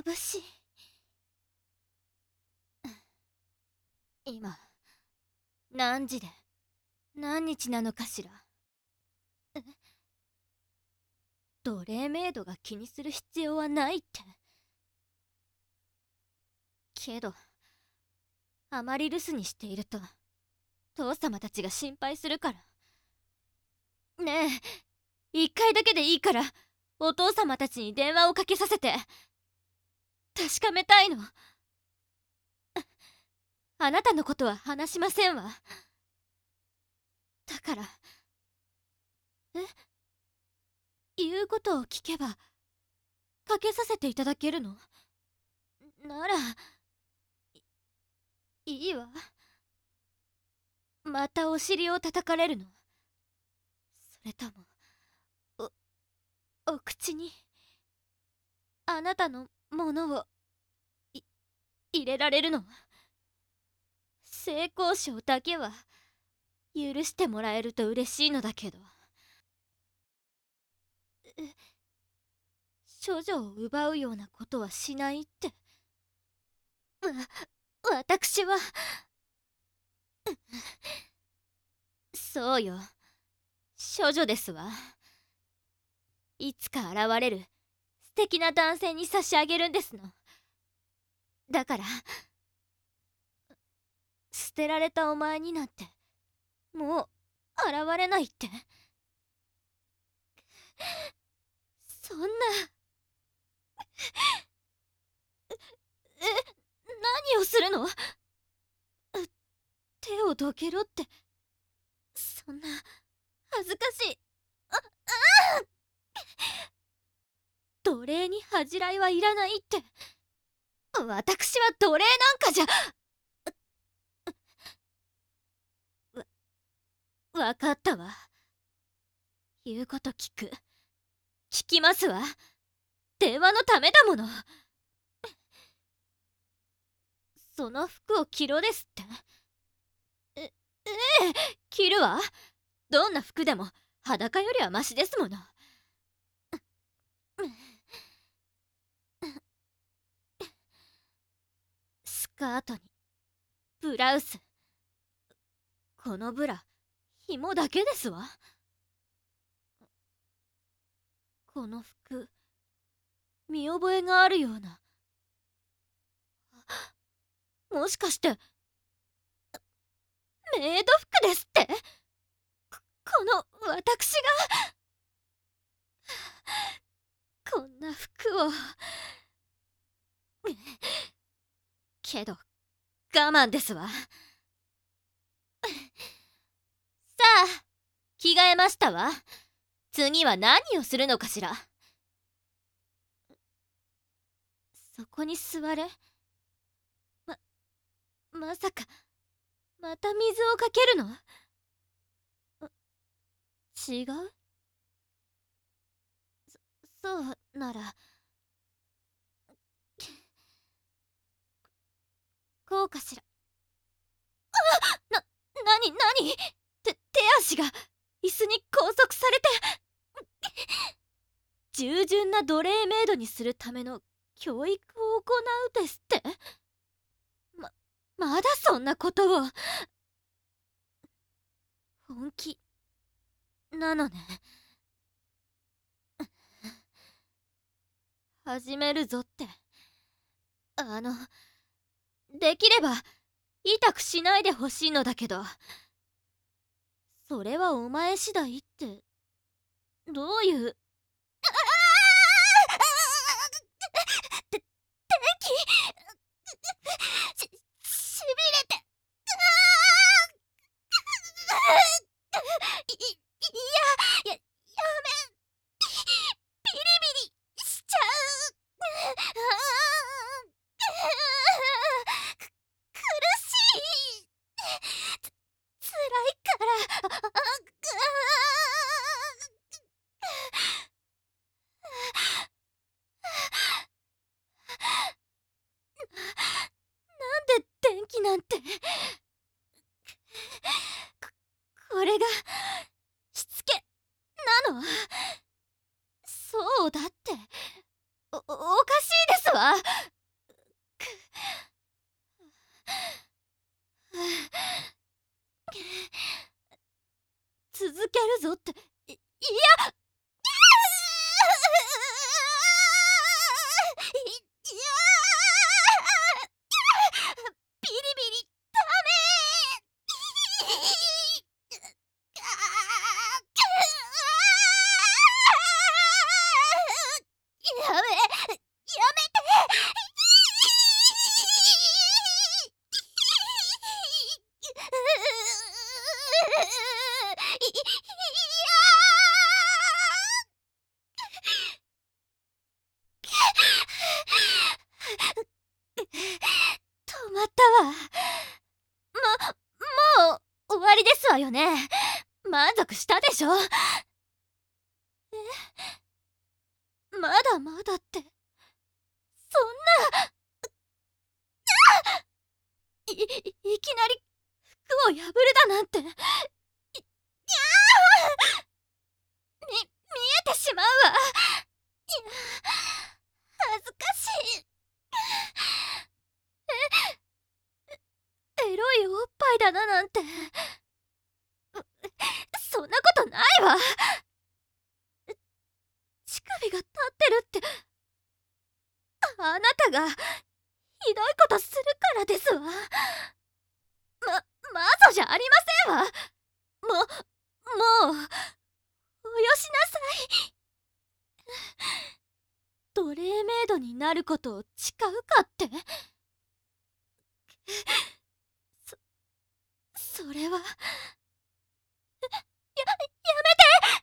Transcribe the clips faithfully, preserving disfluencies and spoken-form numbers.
眩しい。今何時で何日なのかしら。え、奴隷メイドが気にする必要はないって。けどあまり留守にしていると父様たちが心配するから。ねえ、一回だけでいいからお父様たちに電話をかけさせて確かめたいの。あなたのことは話しませんわ。だから。え、言うことを聞けばかけさせていただけるのならいいいわ。またお尻を叩かれるの？それともおお口にあなたのものをい入れられるの？性交渉だけは許してもらえると嬉しいのだけど。え、処女を奪うようなことはしないって。わ、私はそうよ、処女ですわ。いつか現れる素敵な男性に差し上げるんですの。だから捨てられたお前になんてもう現れないって。そんな。え、何をするの？手をどけろって。そんな恥ずかしい。あ、ああ、奴隷に恥じらいはいらないって。私は奴隷なんかじゃ。わ、わかったわ。言うこと聞く。聞きますわ。電話のためだもの。その服を着ろですって。え、ええ、着るわ。どんな服でも裸よりはマシですもの。スカートにブラウス。このブラ紐だけですわ。この服見覚えがあるような。もしかしてメイド服ですって。こ、この私がこんな服を。けど我慢ですわ。さあ、着替えましたわ。次は何をするのかしら。そこに座れ。ま、まさかまた水をかけるの？違う？そ、そうならこうかしら。な、なになに？て、手足が椅子に拘束されて。従順な奴隷メイドにするための教育を行うですって。ま、まだそんなことを。本気なのね。始めるぞって。あの、できれば痛くしないでほしいのだけど。それはお前次第って。どういう。て、天気し、しびれて。い、いや、や、やめん。ビリビリしちゃう。く、苦しい。つ、つらいから。なんで電気なんて。こ、これがしつけなの？そうだって。お、おかしいですわ。 わ。続けるぞって、い、いやいやビリビリダメ。やめ、やめて。止まったわ。も、もう終わりですわよね。満足したでしょ。え、まだまだって、そんな。い、いきなり服を破るだなんて。い、いやー、み、見えてしまうわ。いや、恥ずかしい。え、エロいおっぱいだななんて。そんなことないわ。乳首が立ってるって、あなたがひどいことするからですわ。ま、マゾじゃありませんわ。も、もう、およしなさい。奴隷メイドになることを誓うかって。そ、それは、や、やめて。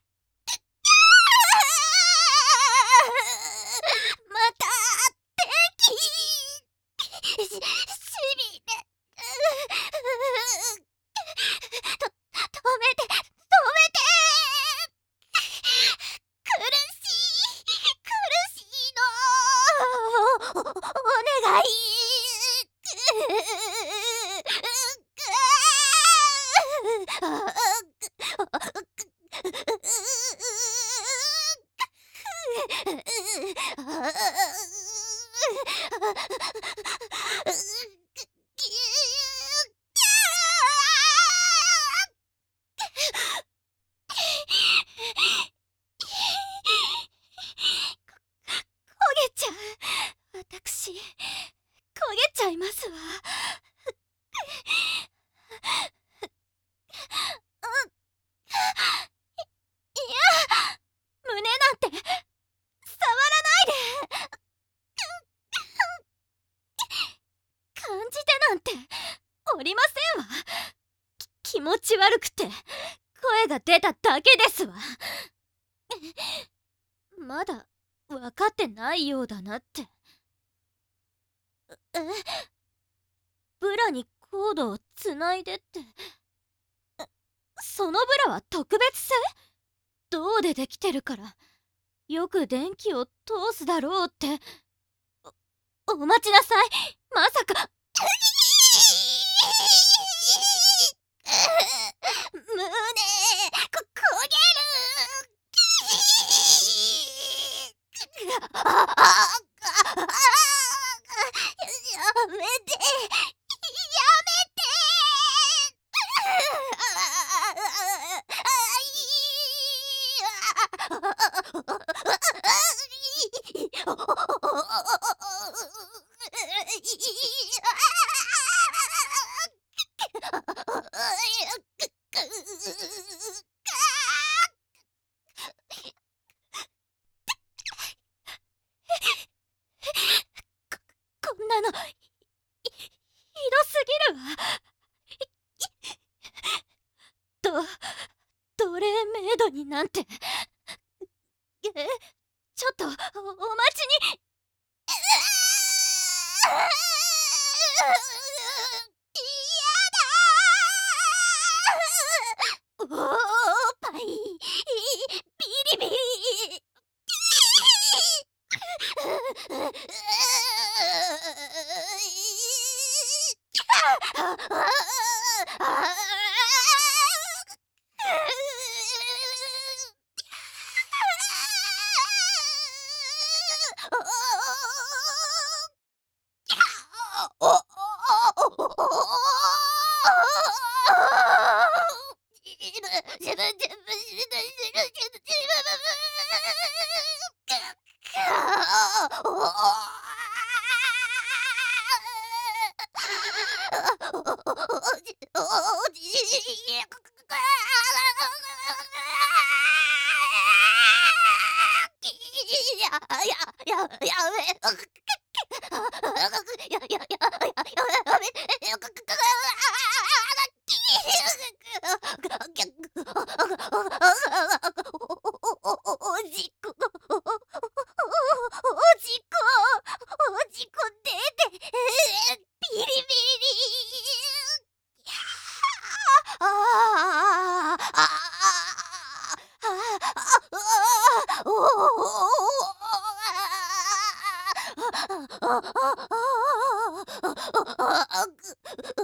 また敵。し、しびれ。と、止めて、止めて。苦しい、苦しいの。お、お願い。焦げちゃう。私、焦げちゃいますわ。いや、胸なんて触らないで。感じてなんておりませんわ。き、気持ち悪くて声が出ただけですわ。まだ分かってないようだなって。え、ブラにコードをつないでって。そのブラは特別製？銅でできてるからよく電気を通すだろうって。お、お待ちなさい。まさか。胸、こ、焦げる。やめて。こ、こんなの、ひ、ひどすぎるわ。ど、奴隷メイドになんて。え、ちょっと、お、お待ちに。おっぱい、ビリビリ。 きややややめやややややめおじこおじこおじこ出てビリビリああああお